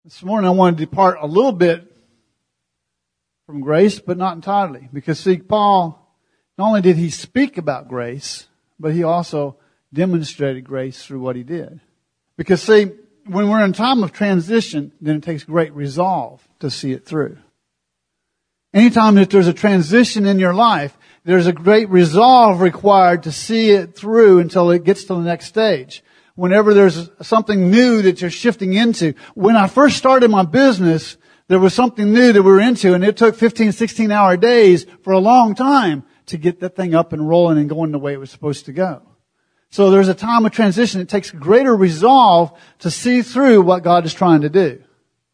This morning I want to depart a little bit from grace, but not entirely. Because see, Paul, not only did he speak about grace, but he also demonstrated grace through what he did. Because see, when we're in a time of transition, then it takes great resolve to see it through. Anytime that there's a transition in your life, there's a great resolve required to see it through until it gets to the next stage. Whenever there's something new that you're shifting into. When I first started my business, there was something new that we were into, and it took 15, 16-hour days for a long time to get that thing up and rolling and going the way it was supposed to go. So there's a time of transition. It takes greater resolve to see through what God is trying to do.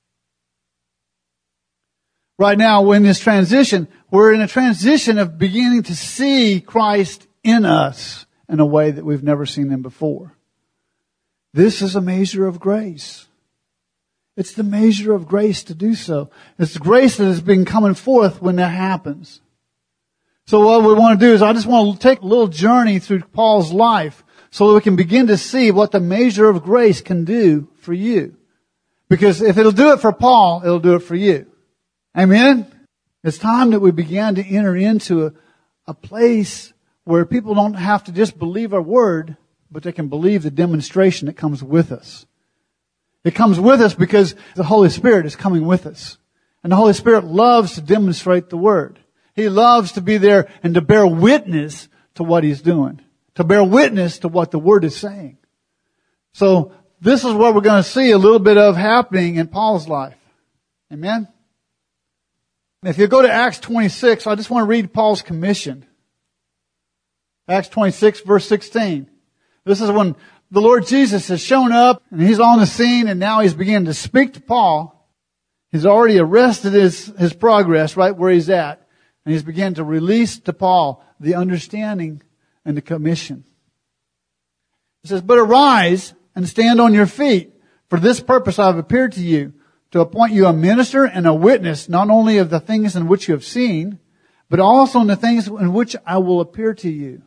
Right now, in this transition, we're in a transition of beginning to see Christ in us in a way that we've never seen Him before. This is a measure of grace. It's the measure of grace to do so. It's the grace that has been coming forth when that happens. So what we want to do is I just want to take a little journey through Paul's life so that we can begin to see what the measure of grace can do for you. Because if it'll do it for Paul, it'll do it for you. Amen? It's time that we began to enter into a place where people don't have to just believe our word, but they can believe the demonstration that comes with us. It comes with us because the Holy Spirit is coming with us. And the Holy Spirit loves to demonstrate the Word. He loves to be there and to bear witness to what He's doing. To bear witness to what the Word is saying. So this is what we're going to see a little bit of happening in Paul's life. Amen? If you go to Acts 26, I just want to read Paul's commission. Acts 26 verse 16. This is when the Lord Jesus has shown up and He's on the scene, and now He's beginning to speak to Paul. He's already arrested his progress right where he's at. And He's beginning to release to Paul the understanding and the commission. He says, "But arise and stand on your feet. For this purpose I have appeared to you, to appoint you a minister and a witness, not only of the things in which you have seen, but also in the things in which I will appear to you."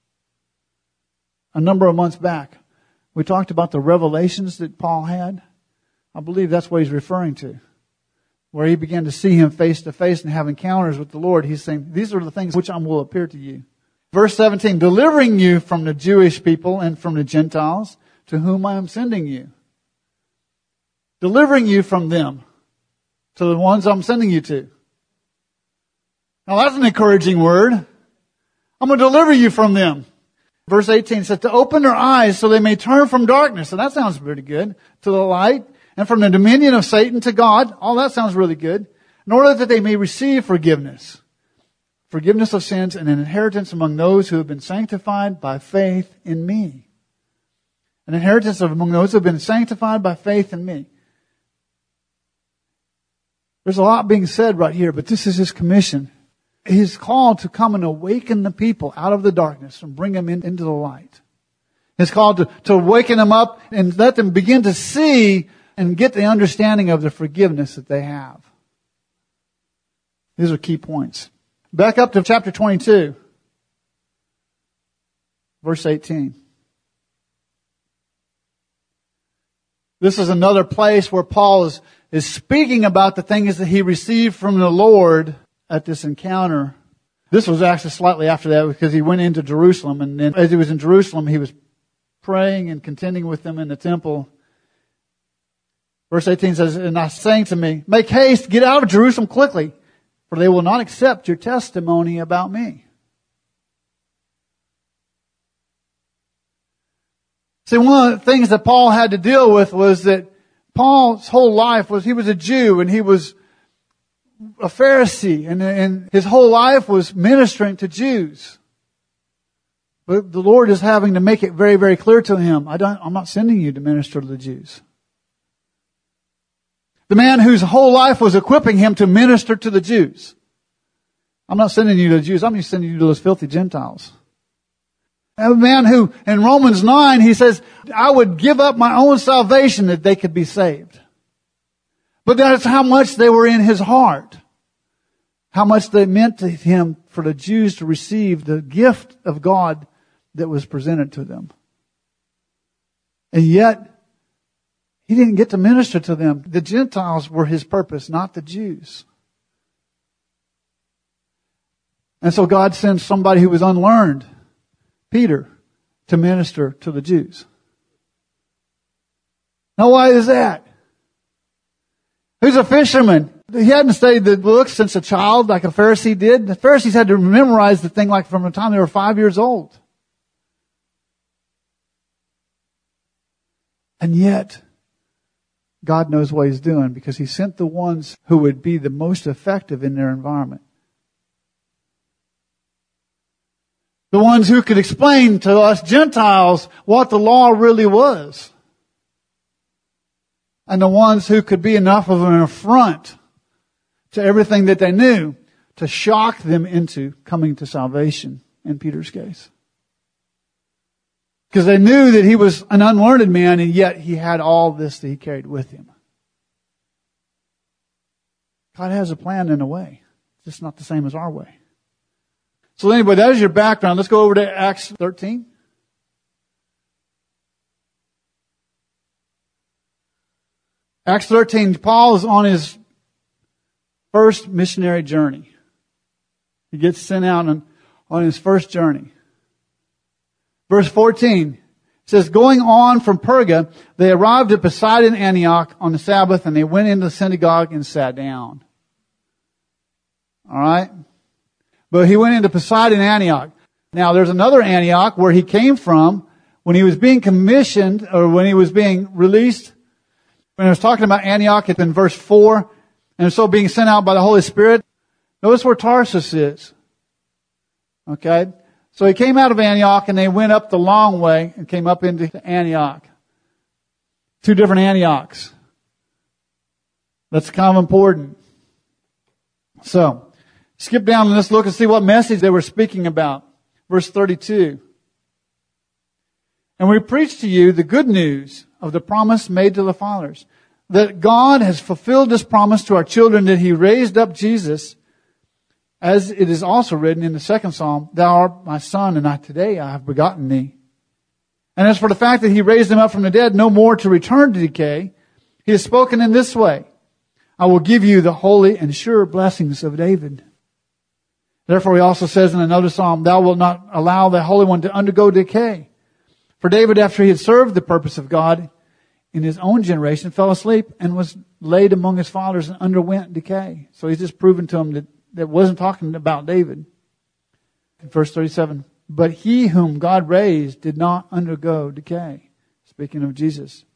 A number of months back, we talked about the revelations that Paul had. I believe that's what he's referring to. Where he began to see Him face to face and have encounters with the Lord. He's saying, these are the things which I will appear to you. Verse 17, "Delivering you from the Jewish people and from the Gentiles, to whom I am sending you." Delivering you from them to the ones I'm sending you to. Now that's an encouraging word. I'm going to deliver you from them. Verse 18 says, "To open their eyes so they may turn from darkness." And that sounds pretty good. "To the light, and from the dominion of Satan to God." All that sounds really good. "In order that they may receive forgiveness. Forgiveness of sins and an inheritance among those who have been sanctified by faith in me." An inheritance among those who have been sanctified by faith in me. There's a lot being said right here, but this is His commission. He's called to come and awaken the people out of the darkness and bring them into the light. He's called to awaken them up and let them begin to see and get the understanding of the forgiveness that they have. These are key points. Back up to chapter 22, verse 18. This is another place where Paul is speaking about the things that he received from the Lord at this encounter. This was actually slightly after that, because he went into Jerusalem, and then as he was in Jerusalem, he was praying and contending with them in the temple. Verse 18 says, "And I saying to me, make haste, get out of Jerusalem quickly, for they will not accept your testimony about me." See, one of the things that Paul had to deal with was that Paul's whole life was, he was a Jew and he was a Pharisee, and his whole life was ministering to Jews. But the Lord is having to make it very, very clear to him, I'm not sending you to minister to the Jews. The man whose whole life was equipping him to minister to the Jews. I'm not sending you to the Jews, I'm just sending you to those filthy Gentiles. A man who, in Romans 9, he says, I would give up my own salvation that they could be saved. But that's how much they were in his heart. How much they meant to him for the Jews to receive the gift of God that was presented to them. And yet, He didn't get to minister to them. The Gentiles were his purpose, not the Jews. And so God sends somebody who was unlearned, Peter, to minister to the Jews. Now why is that? Who's a fisherman? He hadn't studied the books since a child like a Pharisee did. The Pharisees had to memorize the thing like from the time they were 5 years old. And yet, God knows what He's doing because He sent the ones who would be the most effective in their environment. The ones who could explain to us Gentiles what the law really was. And the ones who could be enough of an affront to everything that they knew to shock them into coming to salvation, in Peter's case. Because they knew that he was an unlearned man, and yet he had all this that he carried with him. God has a plan in a way. It's just not the same as our way. So anyway, that is your background. Let's go over to Acts 13. Acts 13, Paul is on his first missionary journey. He gets sent out on his first journey. Verse 14 says, going on from Perga, they arrived at Pisidian Antioch on the Sabbath, and they went into the synagogue and sat down. All right? But he went into Pisidian Antioch. Now, there's another Antioch where he came from when he was being commissioned, or when he was being released. When I was talking about Antioch, it's in verse 4, and so being sent out by the Holy Spirit. Notice where Tarsus is. Okay? So he came out of Antioch, and they went up the long way and came up into Antioch. Two different Antiochs. That's kind of important. So, skip down and let's look and see what message they were speaking about. Verse 32. And we preach to you the good news of the promise made to the fathers, that God has fulfilled this promise to our children, that He raised up Jesus, as it is also written in the second Psalm, Thou art my son, and today I have begotten thee. And as for the fact that He raised Him up from the dead, no more to return to decay, He has spoken in this way, I will give you the holy and sure blessings of David. Therefore He also says in another Psalm, Thou wilt not allow the Holy One to undergo decay. For David, after he had served the purpose of God in his own generation, fell asleep and was laid among his fathers and underwent decay. So he's just proven to him that it wasn't talking about David. In verse 37, but he whom God raised did not undergo decay. Speaking of Jesus.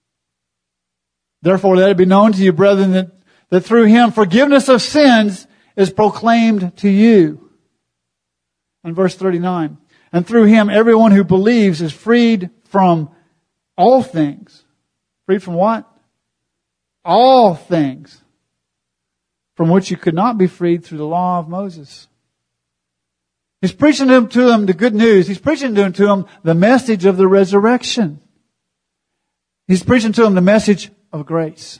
Therefore let it be known to you, brethren, that through Him forgiveness of sins is proclaimed to you. In verse 39, and through Him everyone who believes is freed from all things. Freed from what? All things from which you could not be freed through the law of Moses. He's preaching to them the good news. He's preaching to them the message of the resurrection. He's preaching to them the message of grace.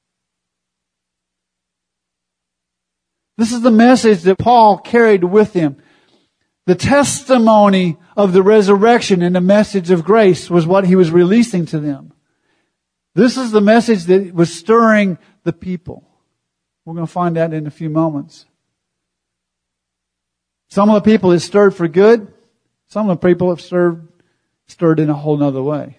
This is the message that Paul carried with him. The testimony of the resurrection and the message of grace was what he was releasing to them. This is the message that was stirring the people. We're going to find that in a few moments. Some of the people it stirred for good. Some of the people have stirred in a whole other way.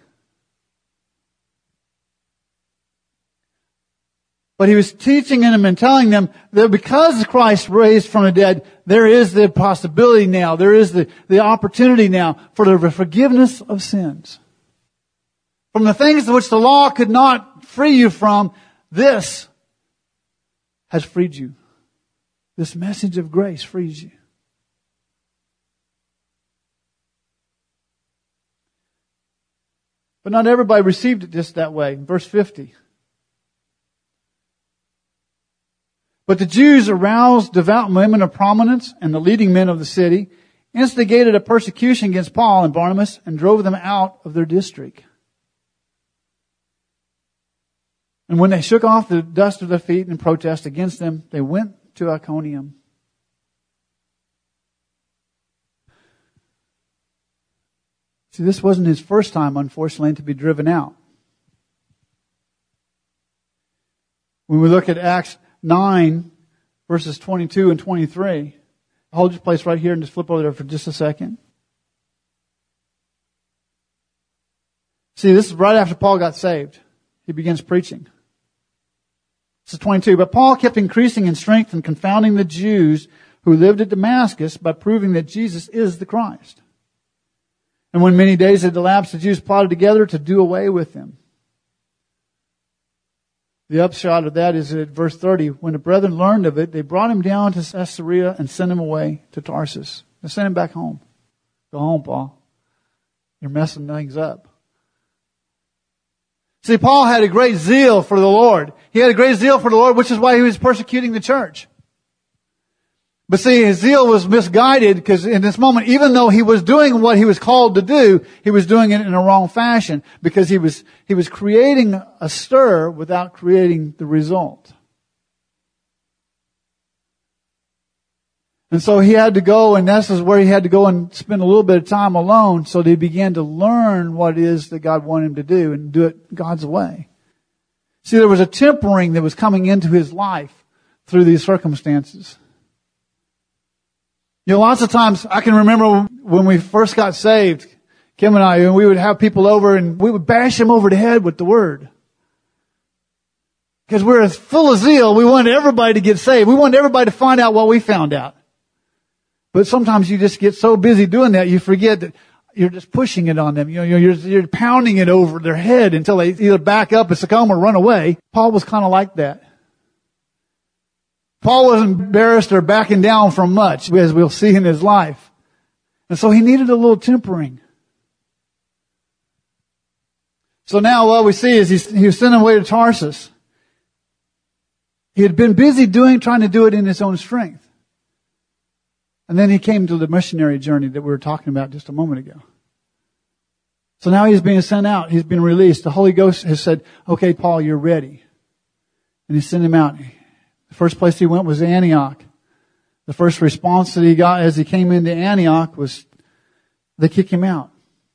But he was teaching them and telling them that because Christ raised from the dead, there is the possibility now, there is the opportunity now for the forgiveness of sins. From the things which the law could not free you from, this has freed you. This message of grace frees you. But not everybody received it just that way. Verse 50. But the Jews aroused devout women of prominence and the leading men of the city, instigated a persecution against Paul and Barnabas, and drove them out of their district. And when they shook off the dust of their feet in protest against them, they went to Iconium. See, this wasn't his first time, unfortunately, to be driven out. When we look at Acts 9, verses 22 and 23, hold your place right here and just flip over there for just a second. See, this is right after Paul got saved. He begins preaching. This is 22. But Paul kept increasing in strength and confounding the Jews who lived at Damascus by proving that Jesus is the Christ. And when many days had elapsed, the Jews plotted together to do away with him. The upshot of that is at verse 30. When the brethren learned of it, they brought him down to Caesarea and sent him away to Tarsus. They sent him back home. Go home, Paul. You're messing things up. See, Paul had a great zeal for the Lord. He had a great zeal for the Lord, which is why he was persecuting the church. But see, his zeal was misguided because in this moment, even though he was doing what he was called to do, he was doing it in a wrong fashion because he was creating a stir without creating the result. And so he had to go, and this is where he had to go and spend a little bit of time alone so that he began to learn what it is that God wanted him to do and do it God's way. See, there was a tempering that was coming into his life through these circumstances. You know, lots of times I can remember when we first got saved, Kim and I, and we would have people over and we would bash them over the head with the Word. Because we're full of zeal. We wanted everybody to get saved. We wanted everybody to find out what we found out. But sometimes you just get so busy doing that, you forget that you're just pushing it on them. You know, you're pounding it over their head until they either back up and succumb or run away. Paul was kind of like that. Paul wasn't embarrassed or backing down from much, as we'll see in his life. And so he needed a little tempering. So now what we see is he was sent away to Tarsus. He had been busy trying to do it in his own strength. And then he came to the missionary journey that we were talking about just a moment ago. So now he's being sent out. He's been released. The Holy Ghost has said, okay, Paul, you're ready. And he sent him out. The first place he went was Antioch. The first response that he got as he came into Antioch was they kick him out.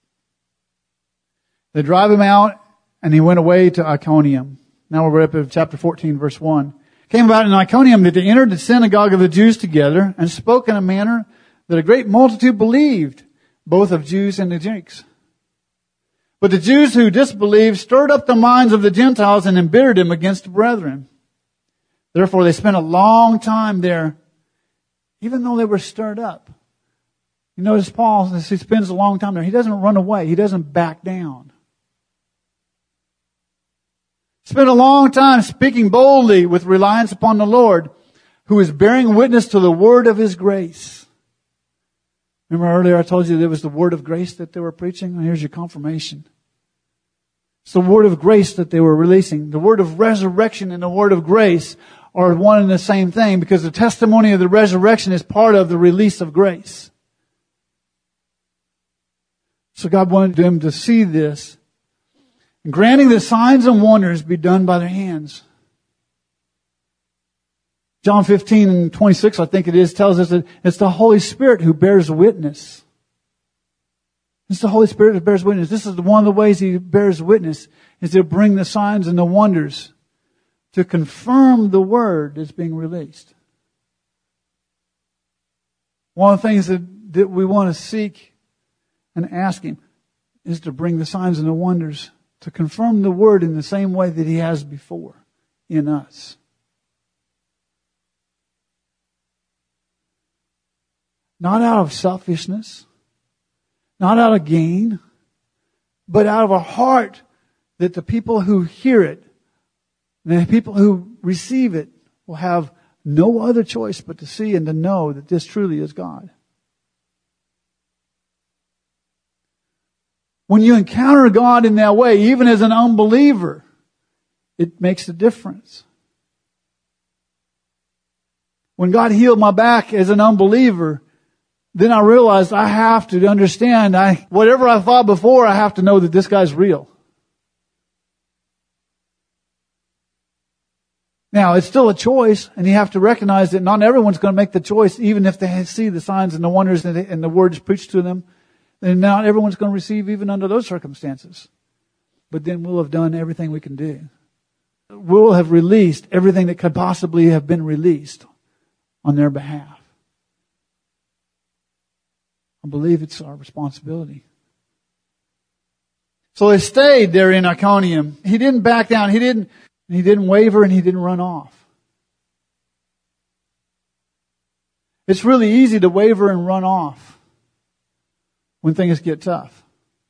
They drive him out, and he went away to Iconium. Now we're up at chapter 14, verse 1. Came about in Iconium that they entered the synagogue of the Jews together and spoke in a manner that a great multitude believed, both of Jews and the Greeks. But the Jews who disbelieved stirred up the minds of the Gentiles and embittered them against the brethren. Therefore, they spent a long time there, even though they were stirred up. You notice Paul, as he spends a long time there, he doesn't run away. He doesn't back down. Spent a long time speaking boldly with reliance upon the Lord, who is bearing witness to the word of His grace. Remember earlier I told you that it was the word of grace that they were preaching? Well, here's your confirmation. It's the word of grace that they were releasing. The word of resurrection and the word of grace are one and the same thing, because the testimony of the resurrection is part of the release of grace. So God wanted them to see this, and granting that signs and wonders be done by their hands. John 15 and 26, I think it is, tells us that it's the Holy Spirit who bears witness. It's the Holy Spirit that bears witness. This is one of the ways He bears witness, is to bring the signs and the wonders to confirm the word that's being released. One of the things that we want to seek and ask Him is to bring the signs and the wonders to confirm the word in the same way that He has before in us. Not out of selfishness, not out of gain, but out of a heart that the people who hear it, the people who receive it, will have no other choice but to see and to know that this truly is God. When you encounter God in that way, even as an unbeliever, it makes a difference. When God healed my back as an unbeliever, then I realized I have to understand, whatever I thought before, I have to know that this guy's real. Now, it's still a choice, and you have to recognize that not everyone's going to make the choice, even if they see the signs and the wonders and the words preached to them. Then not everyone's going to receive even under those circumstances. But then we'll have done everything we can do. will have released everything that could possibly have been released on their behalf. I believe it's our responsibility. So they stayed there in Iconium. He didn't back down. He didn't waver, and he didn't run off. It's really easy to waver and run off when things get tough.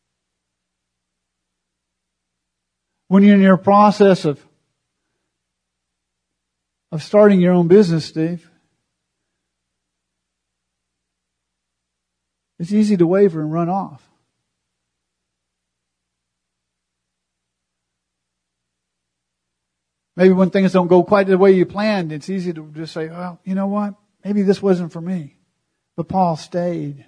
When you're in your process of starting your own business, Steve, it's easy to waver and run off. Maybe when things don't go quite the way you planned, it's easy to just say, well, you know what? Maybe this wasn't for me. But Paul stayed.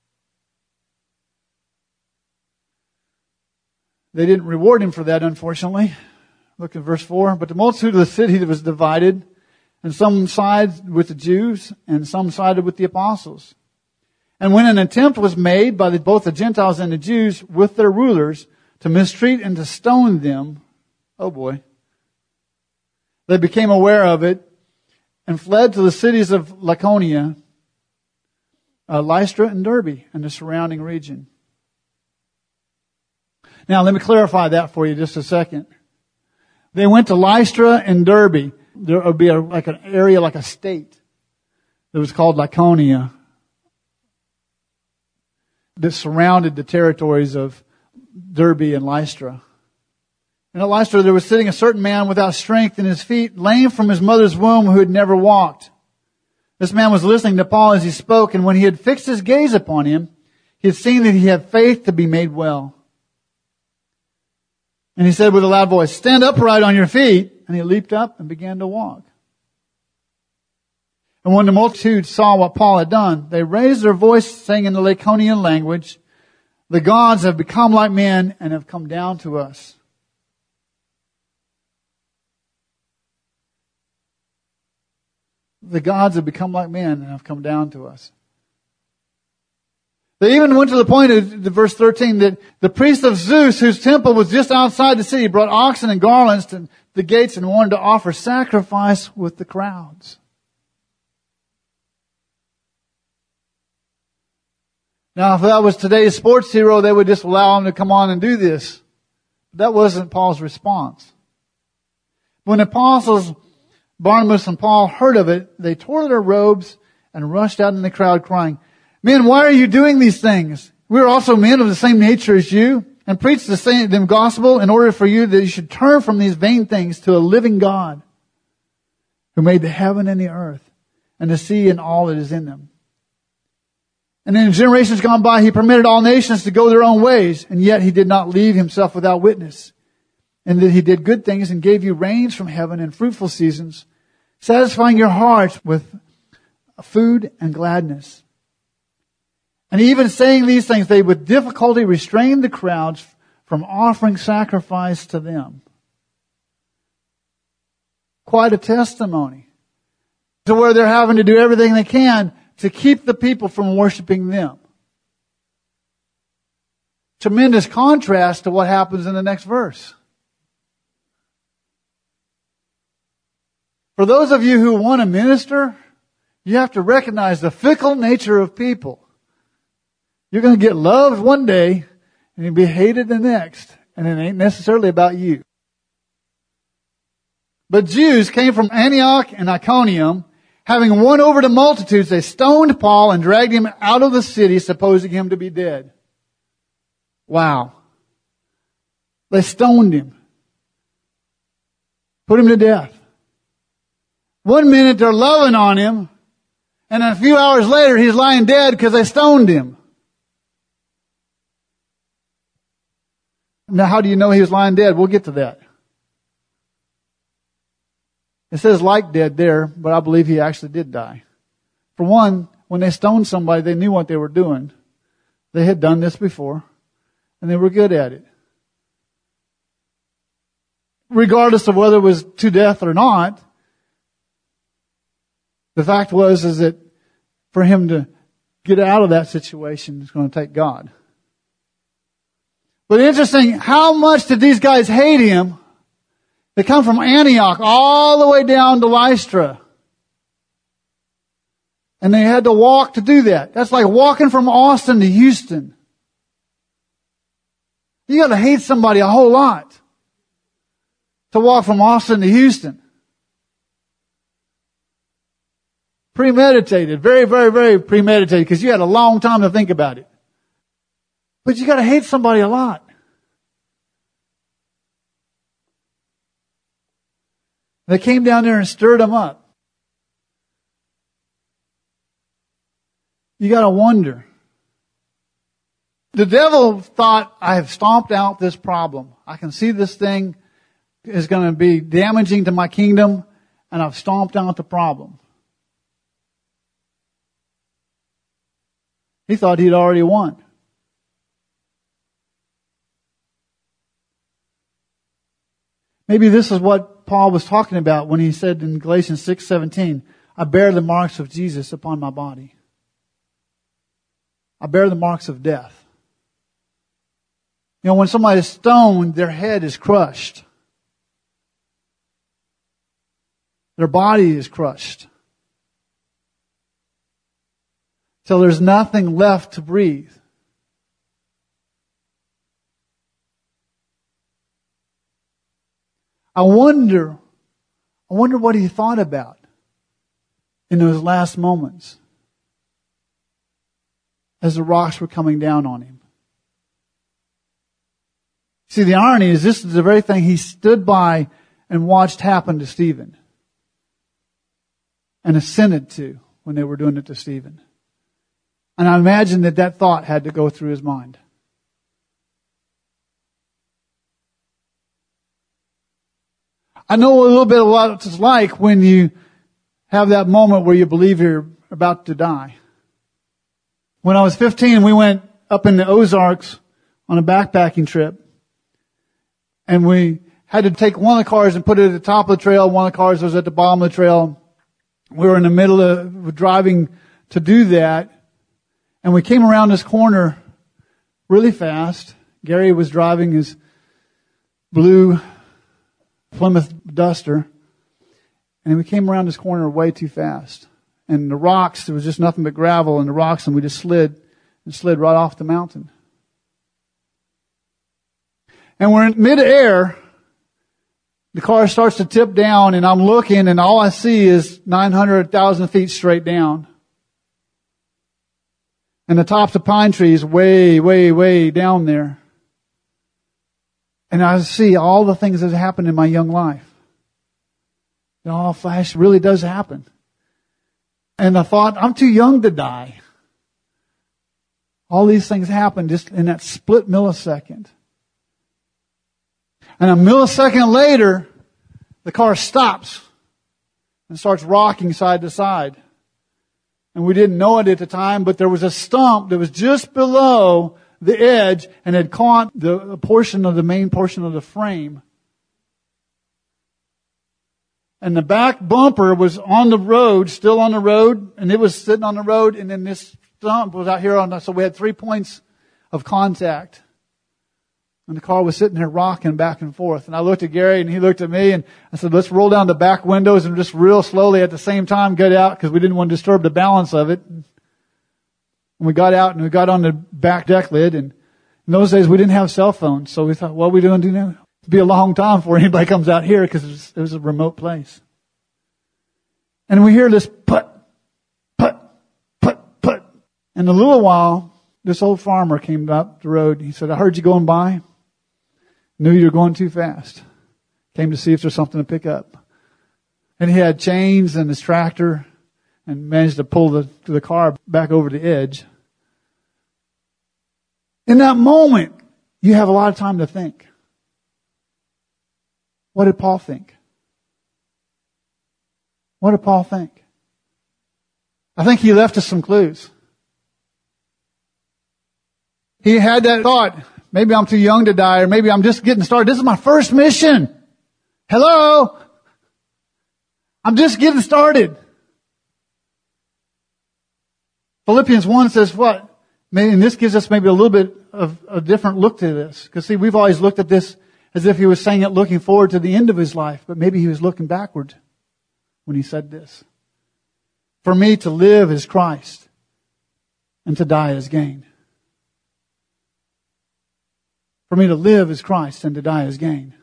They didn't reward him for that, unfortunately. Look at verse 4. But the multitude of the city was divided, and some sided with the Jews, and some sided with the apostles. And when an attempt was made by both the Gentiles and the Jews with their rulers to mistreat and to stone them, oh boy, they became aware of it and fled to the cities of Lycaonia, Lystra, and Derbe, and the surrounding region. Now, let me clarify that for you just a second. They went to Lystra and Derbe. There would be like an area, like a state, that was called Lycaonia, that surrounded the territories of Derbe and Lystra. And at Lystra there was sitting a certain man without strength in his feet, lame from his mother's womb, who had never walked. This man was listening to Paul as he spoke, and when he had fixed his gaze upon him, he had seen that he had faith to be made well. And he said with a loud voice, "Stand upright on your feet." And he leaped up and began to walk. And when the multitude saw what Paul had done, they raised their voice, saying in the Lycaonian language, "The gods have become like men and have come down to us." The gods have become like men and have come down to us. They even went to the point of verse 13 that the priest of Zeus, whose temple was just outside the city, brought oxen and garlands to the gates and wanted to offer sacrifice with the crowds. Now, if that was today's sports hero, they would just allow him to come on and do this. But that wasn't Paul's response. When the apostles Barnabas and Paul heard of it, they tore their robes and rushed out in the crowd crying, "Men, why are you doing these things? We are also men of the same nature as you, and preach the same gospel in order for you that you should turn from these vain things to a living God who made the heaven and the earth and the sea and all that is in them. And in generations gone by, he permitted all nations to go their own ways, and yet he did not leave himself without witness, and that he did good things and gave you rains from heaven and fruitful seasons, satisfying your hearts with food and gladness." And even saying these things, they with difficulty restrained the crowds from offering sacrifice to them. Quite a testimony to where they're having to do everything they can to keep the people from worshiping them. Tremendous contrast to what happens in the next verse. For those of you who want to minister, you have to recognize the fickle nature of people. You're going to get loved one day and you'll be hated the next. And it ain't necessarily about you. But Jews came from Antioch and Iconium. Having won over the multitudes, they stoned Paul and dragged him out of the city, supposing him to be dead. Wow. They stoned him. Put him to death. 1 minute they're loving on him, and a few hours later he's lying dead because they stoned him. Now, how do you know he was lying dead? We'll get to that. It says like dead there, but I believe he actually did die. For one, when they stoned somebody, they knew what they were doing. They had done this before, and they were good at it. Regardless of whether it was to death or not, the fact is that for him to get out of that situation is going to take God. But interesting, how much did these guys hate him? They come from Antioch all the way down to Lystra. And they had to walk to do that. That's like walking from Austin to Houston. You gotta hate somebody a whole lot to walk from Austin to Houston. Premeditated. Very, very, very premeditated, because you had a long time to think about it. But you gotta hate somebody a lot. They came down there and stirred them up. You gotta wonder. The devil thought, I have stomped out this problem. I can see this thing is going to be damaging to my kingdom, and I've stomped out the problem. He thought he'd already won. Maybe this is what Paul was talking about when he said in Galatians 6:17, I bear the marks of Jesus upon my body. I bear the marks of death. You know, when somebody is stoned, their head is crushed. Their body is crushed. Till there's nothing left to breathe. I wonder what he thought about in those last moments as the rocks were coming down on him. See, the irony is this is the very thing he stood by and watched happen to Stephen and assented to when they were doing it to Stephen. And I imagine that thought had to go through his mind. I know a little bit of what it's like when you have that moment where you believe you're about to die. When I was 15, we went up in the Ozarks on a backpacking trip. And we had to take one of the cars and put it at the top of the trail. One of the cars was at the bottom of the trail. We were in the middle of driving to do that. And we came around this corner really fast. Gary was driving his blue Plymouth Duster. And we came around this corner way too fast. And the rocks, there was just nothing but gravel and the rocks, and we just slid right off the mountain. And we're in midair. The car starts to tip down, and I'm looking, and all I see is 900,000 feet straight down. And the tops of pine trees way, way, way down there. And I see all the things that happened in my young life. It all flash really does happen. And I thought, I'm too young to die. All these things happened just in that split millisecond. And a millisecond later, the car stops and starts rocking side to side. And we didn't know it at the time, but there was a stump that was just below the edge and had caught the main portion of the frame. And the back bumper was on the road, still on the road, and it was sitting on the road, and then this stump was out here so we had 3 points of contact. And the car was sitting there rocking back and forth. And I looked at Gary and he looked at me and I said, let's roll down the back windows and just real slowly at the same time get out, because we didn't want to disturb the balance of it. And we got out and we got on the back deck lid, and in those days we didn't have cell phones. So we thought, what are we doing to do now? It'll be a long time before anybody comes out here, because it was a remote place. And we hear this put, put, put, put. In a little while, this old farmer came up the road. He said, I heard you going by. Knew you were going too fast. Came to see if there's something to pick up. And he had chains and his tractor and managed to pull the car back over the edge. In that moment, you have a lot of time to think. What did Paul think? What did Paul think? I think he left us some clues. He had that thought, maybe I'm too young to die, or maybe I'm just getting started. This is my first mission. Hello? I'm just getting started. Philippians 1 says what? And this gives us maybe a little bit of a different look to this. Because see, we've always looked at this as if he was saying it looking forward to the end of his life, but maybe he was looking backward when he said this. For me to live is Christ, and to die is gain. For me to live is Christ, and to die is gain.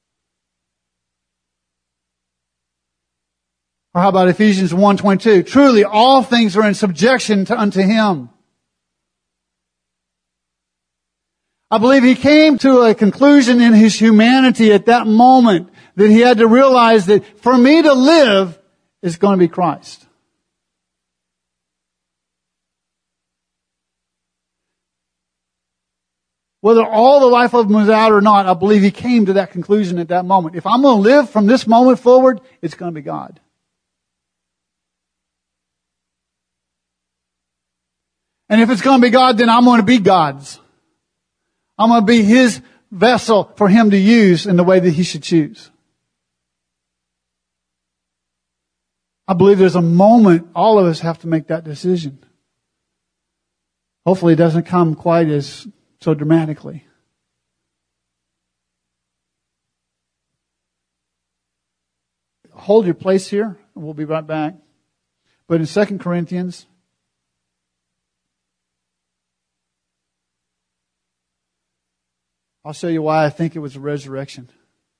Or how about Ephesians 1:22? Truly, all things are in subjection unto Him. I believe he came to a conclusion in his humanity at that moment that he had to realize that for me to live is going to be Christ. Whether all the life of him was out or not, I believe he came to that conclusion at that moment. If I'm going to live from this moment forward, it's going to be God. And if it's going to be God, then I'm going to be God's. I'm going to be His vessel for Him to use in the way that He should choose. I believe there's a moment all of us have to make that decision. Hopefully it doesn't come quite as so dramatically. Hold your place here, and we'll be right back. But in 2 Corinthians, I'll show you why I think it was a resurrection.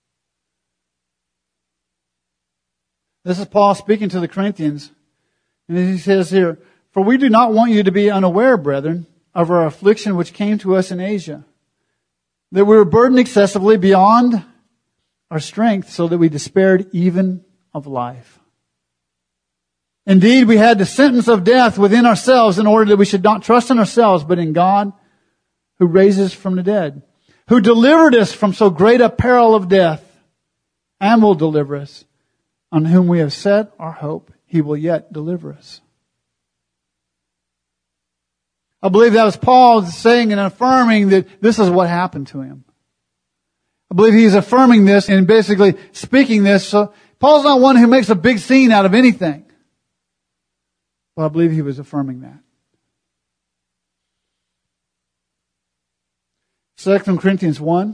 This is Paul speaking to the Corinthians. And he says here, for we do not want you to be unaware, brethren, of our affliction which came to us in Asia, that we were burdened excessively beyond our strength, so that we despaired even of life. Indeed, we had the sentence of death within ourselves in order that we should not trust in ourselves, but in God who raises from the dead, who delivered us from so great a peril of death, and will deliver us, on whom we have set our hope. He will yet deliver us. I believe that was Paul saying and affirming that this is what happened to him. I believe he's affirming this and basically speaking this. So Paul's not one who makes a big scene out of anything. But I believe he was affirming that. 2 Corinthians 1,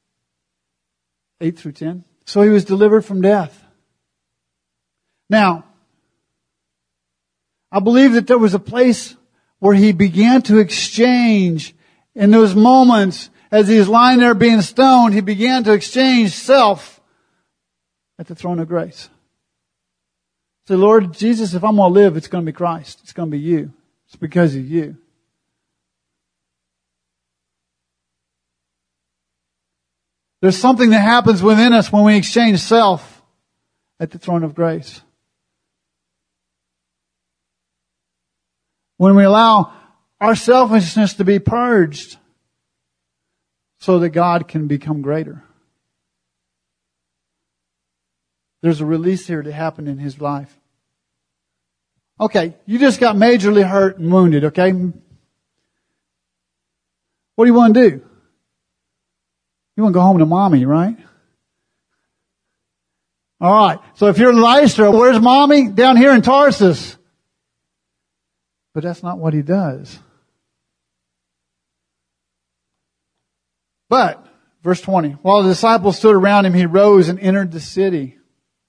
8 through 10. So he was delivered from death. Now, I believe that there was a place where he began to exchange in those moments as he was lying there being stoned, he began to exchange self at the throne of grace. Say, Lord Jesus, if I'm going to live, it's going to be Christ. It's going to be you. It's because of you. There's something that happens within us when we exchange self at the throne of grace. When we allow our selfishness to be purged so that God can become greater. There's a release here to happen in his life. Okay, you just got majorly hurt and wounded, okay? What do you want to do? You want to go home to mommy, right? All right. So if you're in Lystra, where's mommy? Down here in Tarsus. But that's not what he does. But, verse 20, while the disciples stood around him, he rose and entered the city.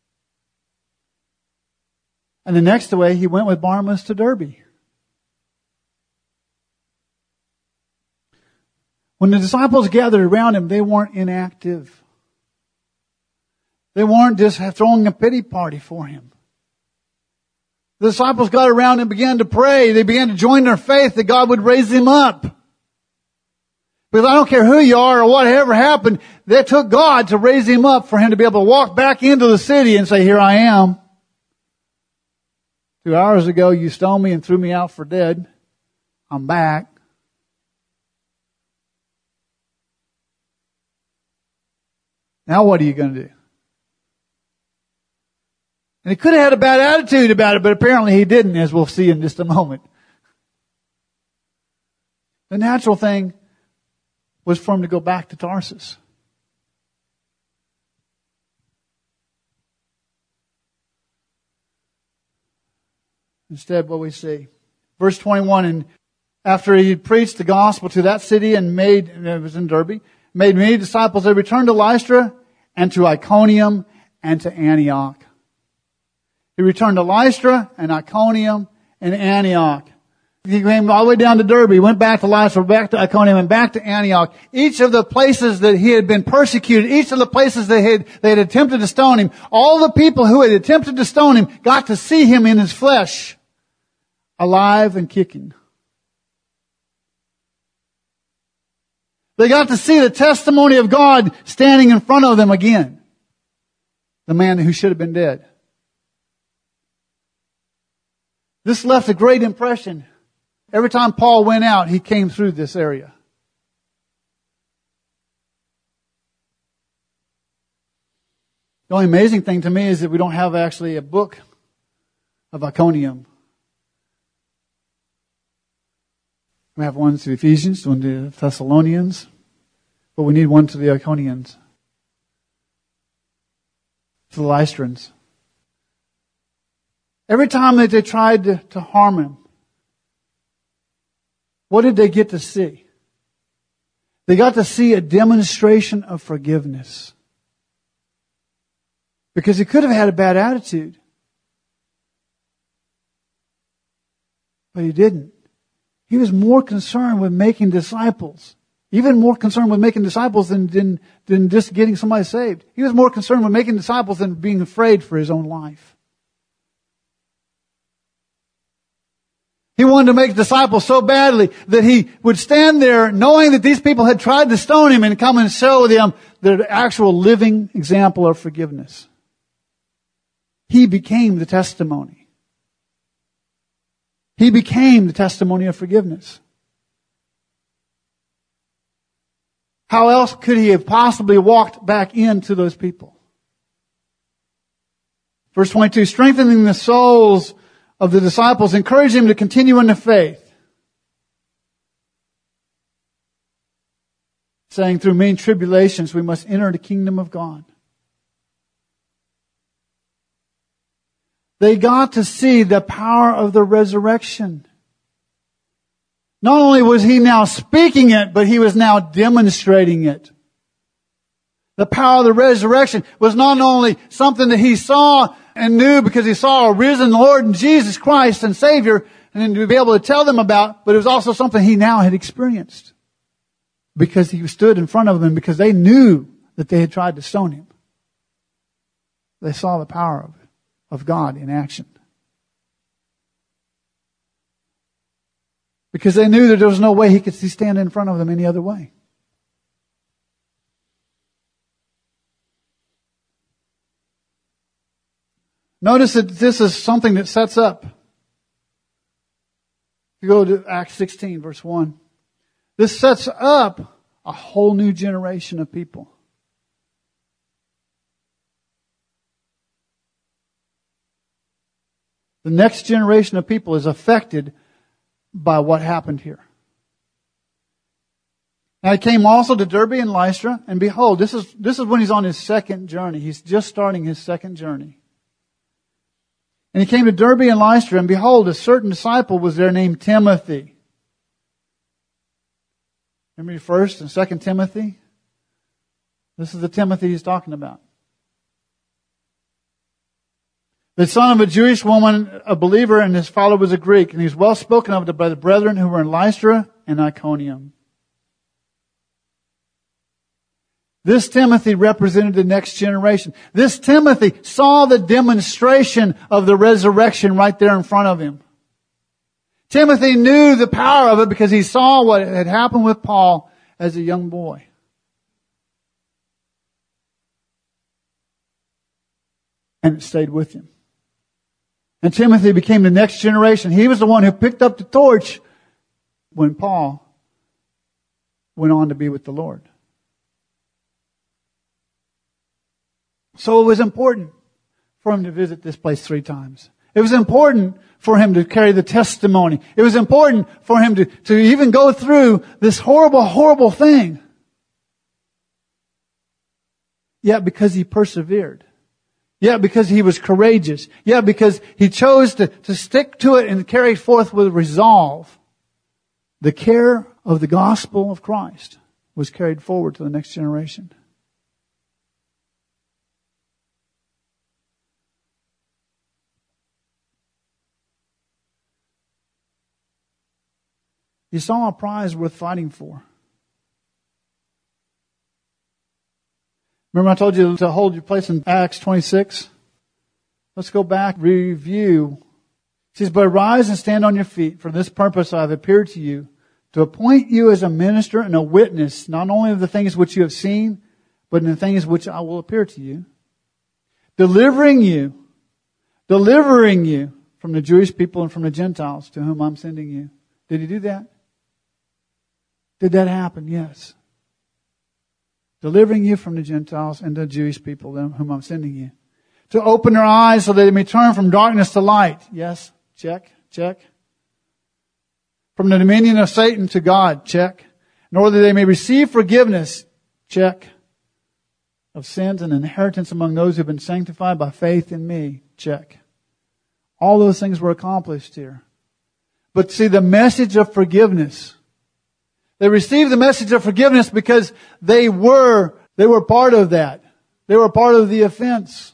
And the next way, he went with Barnabas to Derbe. When the disciples gathered around him, they weren't inactive. They weren't just throwing a pity party for him. The disciples got around and began to pray. They began to join their faith that God would raise him up. Because I don't care who you are or whatever happened, they took God to raise him up for him to be able to walk back into the city and say, here I am. 2 hours ago you stoned me and threw me out for dead. I'm back. Now what are you going to do? And he could have had a bad attitude about it, but apparently he didn't, as we'll see in just a moment. The natural thing was for him to go back to Tarsus. Instead, what we see, verse 21, and after he had preached the gospel to that city and it was in Derbe, made many disciples. They returned to Lystra and to Iconium and to Antioch. He returned to Lystra and Iconium and Antioch. He came all the way down to Derbe, went back to Lystra, back to Iconium, and back to Antioch. Each of the places that he had been persecuted, each of the places they had attempted to stone him, all the people who had attempted to stone him got to see him in his flesh, alive and kicking. They got to see the testimony of God standing in front of them again. The man who should have been dead. This left a great impression. Every time Paul went out, he came through this area. The only amazing thing to me is that we don't have actually a book of Iconium. We have one to the Ephesians, one to the Thessalonians, but we need one to the Iconians, to the Lystrans. Every time that they tried to harm him, what did they get to see? They got to see a demonstration of forgiveness. Because he could have had a bad attitude. But he didn't. He was more concerned with making disciples. Even more concerned with making disciples than just getting somebody saved. He was more concerned with making disciples than being afraid for his own life. He wanted to make disciples so badly that he would stand there knowing that these people had tried to stone him and come and show them the actual living example of forgiveness. He became the testimony. He became the testimony of forgiveness. How else could he have possibly walked back into those people? Verse 22, strengthening the souls of the disciples, encourage them to continue in the faith. Saying through many tribulations we must enter the kingdom of God. They got to see the power of the resurrection. Not only was he now speaking it, but he was now demonstrating it. The power of the resurrection was not only something that he saw and knew because he saw a risen Lord and Jesus Christ and Savior, and then to be able to tell them about, but it was also something he now had experienced. Because he stood in front of them, because they knew that they had tried to stone him. They saw the power of God in action. Because they knew that there was no way he could stand in front of them any other way. Notice that this is something that sets up. If you go to Acts 16, verse 1. This sets up a whole new generation of people. The next generation of people is affected by what happened here. Now he came also to Derbe and Lystra, and behold, this is when he's on his second journey. He's just starting his second journey. And he came to Derbe and Lystra, and behold, a certain disciple was there named Timothy. Remember 1st and 2nd Timothy? This is the Timothy he's talking about. The son of a Jewish woman, a believer, and his father was a Greek, and he's well spoken of by the brethren who were in Lystra and Iconium. This Timothy represented the next generation. This Timothy saw the demonstration of the resurrection right there in front of him. Timothy knew the power of it because he saw what had happened with Paul as a young boy. And it stayed with him. And Timothy became the next generation. He was the one who picked up the torch when Paul went on to be with the Lord. So it was important for him to visit this place 3 times. It was important for him to carry the testimony. It was important for him to even go through this horrible, horrible thing. Yet because he persevered. Yet because he was courageous. Yet because he chose to stick to it and carry forth with resolve the care of the gospel of Christ. was carried forward to the next generation. You saw a prize worth fighting for. Remember I told you to hold your place in Acts 26? Let's go back, review. It says, but rise and stand on your feet. For this purpose I have appeared to you, to appoint you as a minister and a witness, not only of the things which you have seen, but in the things which I will appear to you. Delivering you from the Jewish people and from the Gentiles to whom I'm sending you. Did He do that? Did that happen? Yes. Delivering you from the Gentiles and the Jewish people whom I'm sending you. To open their eyes so that they may turn from darkness to light. Yes. Check. Check. From the dominion of Satan to God. Check. In order that they may receive forgiveness. Check. Of sins and inheritance among those who have been sanctified by faith in me. Check. All those things were accomplished here. But see, the message of forgiveness. They received the message of forgiveness because they were part of that. They were part of the offense.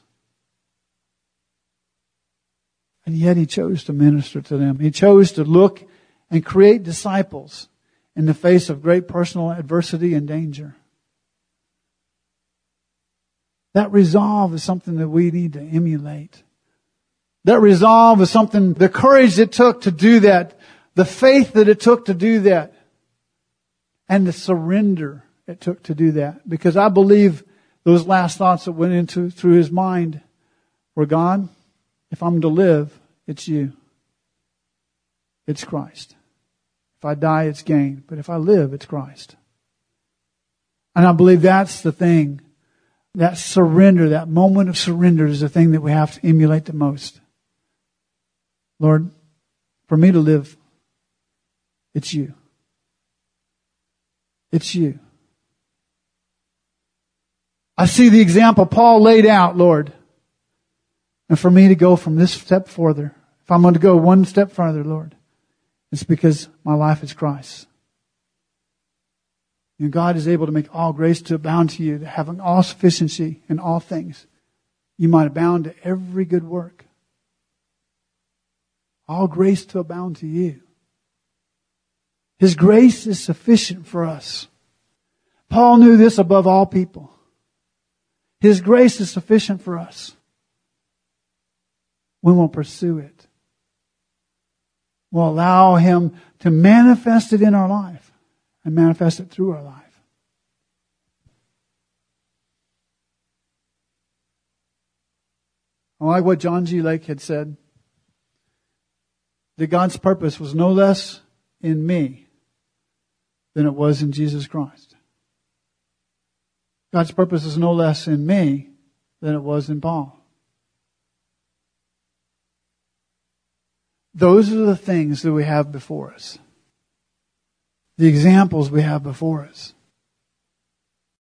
And yet He chose to minister to them. He chose to look and create disciples in the face of great personal adversity and danger. That resolve is something that we need to emulate. That resolve is something, the courage it took to do that, the faith that it took to do that, and the surrender it took to do that. Because I believe those last thoughts that went through his mind were, God, if I'm to live, it's you. It's Christ. If I die, it's gain. But if I live, it's Christ. And I believe that's the thing. That surrender, that moment of surrender is the thing that we have to emulate the most. Lord, for me to live, it's you. It's you. I see the example Paul laid out, Lord. And for me to go from this step further, if I'm going to go one step further, Lord, it's because my life is Christ. And God is able to make all grace to abound to you, to having all sufficiency in all things. You might abound to every good work. All grace to abound to you. His grace is sufficient for us. Paul knew this above all people. His grace is sufficient for us. We will pursue it. We'll allow Him to manifest it in our life and manifest it through our life. I like what John G. Lake had said. That God's purpose was no less in me than it was in Jesus Christ. God's purpose is no less in me than it was in Paul. Those are the things that we have before us. The examples we have before us.